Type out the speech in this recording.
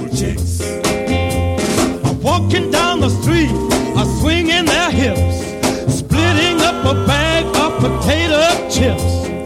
chicks walking down the street, swinging their hips, splitting up a bag of potato chips.